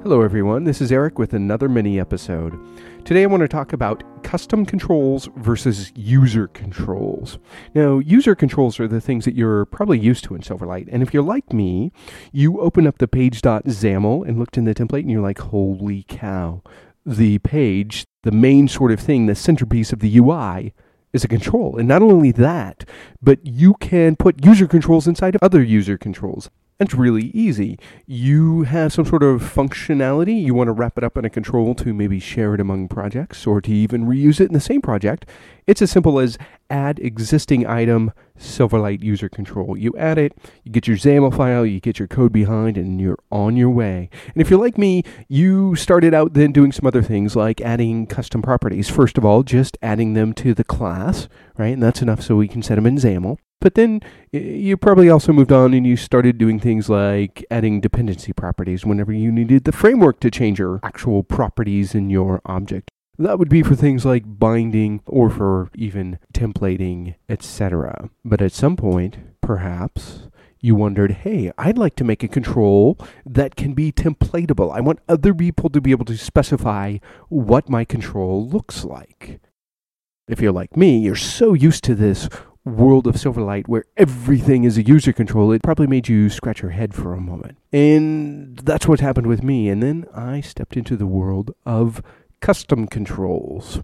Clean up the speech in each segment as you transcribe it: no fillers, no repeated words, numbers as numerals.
Hello everyone, this is Eric with another mini episode. Today I want to talk about custom controls versus user controls. Now, user controls are the things that you're probably used to in Silverlight, and if you're like me, you open up the page.xaml and looked in the template and you're like, holy cow, the page, the main sort of thing, the centerpiece of the UI, is a control. And not only that, but you can put user controls inside of other user controls. It's really easy. You have some sort of functionality. You want to wrap it up in a control to maybe share it among projects or to even reuse it in the same project. It's as simple as add existing item Silverlight user control. You add it, you get your XAML file, you get your code behind, and you're on your way. And if you're like me, you started out then doing some other things like adding custom properties. First of all, just adding them to the class, right? And that's enough so we can set them in XAML. But then you probably also moved on and you started doing things like adding dependency properties whenever you needed the framework to change your actual properties in your object. That would be for things like binding or for even templating, etc. But at some point, perhaps, you wondered, hey, I'd like to make a control that can be templatable. I want other people to be able to specify what my control looks like. If you're like me, you're so used to this world of Silverlight where everything is a user control, it probably made you scratch your head for a moment. And that's what happened with me. And then I stepped into the world of custom controls.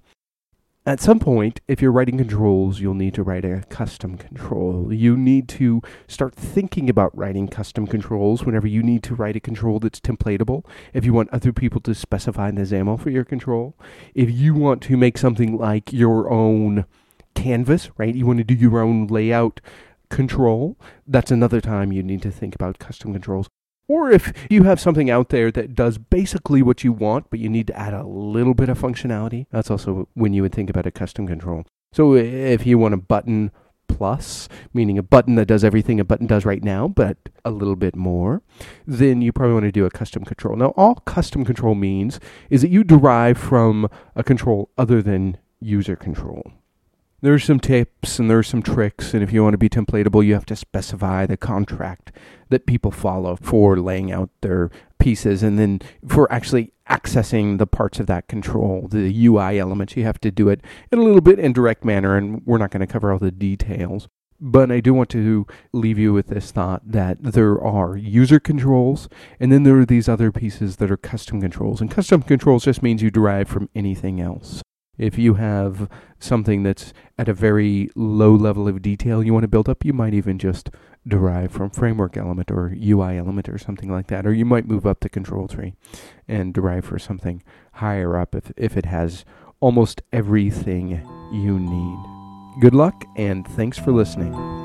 At some point, if you're writing controls, you'll need to write a custom control. You need to start thinking about writing custom controls whenever you need to write a control that's templatable. If you want other people to specify the XAML for your control. If you want to make something like your own canvas, right? You want to do your own layout control. That's another time you need to think about custom controls. Or if you have something out there that does basically what you want, but you need to add a little bit of functionality, that's also when you would think about a custom control. So if you want a button plus, meaning a button that does everything a button does right now, but a little bit more, then you probably want to do a custom control. Now, all custom control means is that you derive from a control other than user control. There's some tips and there's some tricks, and if you want to be templatable, you have to specify the contract that people follow for laying out their pieces, and then for actually accessing the parts of that control, the UI elements, you have to do it in a little bit indirect manner, and we're not going to cover all the details. But I do want to leave you with this thought that there are user controls, and then there are these other pieces that are custom controls, and custom controls just means you derive from anything else. If you have something that's at a very low level of detail you want to build up, you might even just derive from framework element or UI element or something like that. Or you might move up the control tree and derive for something higher up if it has almost everything you need. Good luck, and thanks for listening.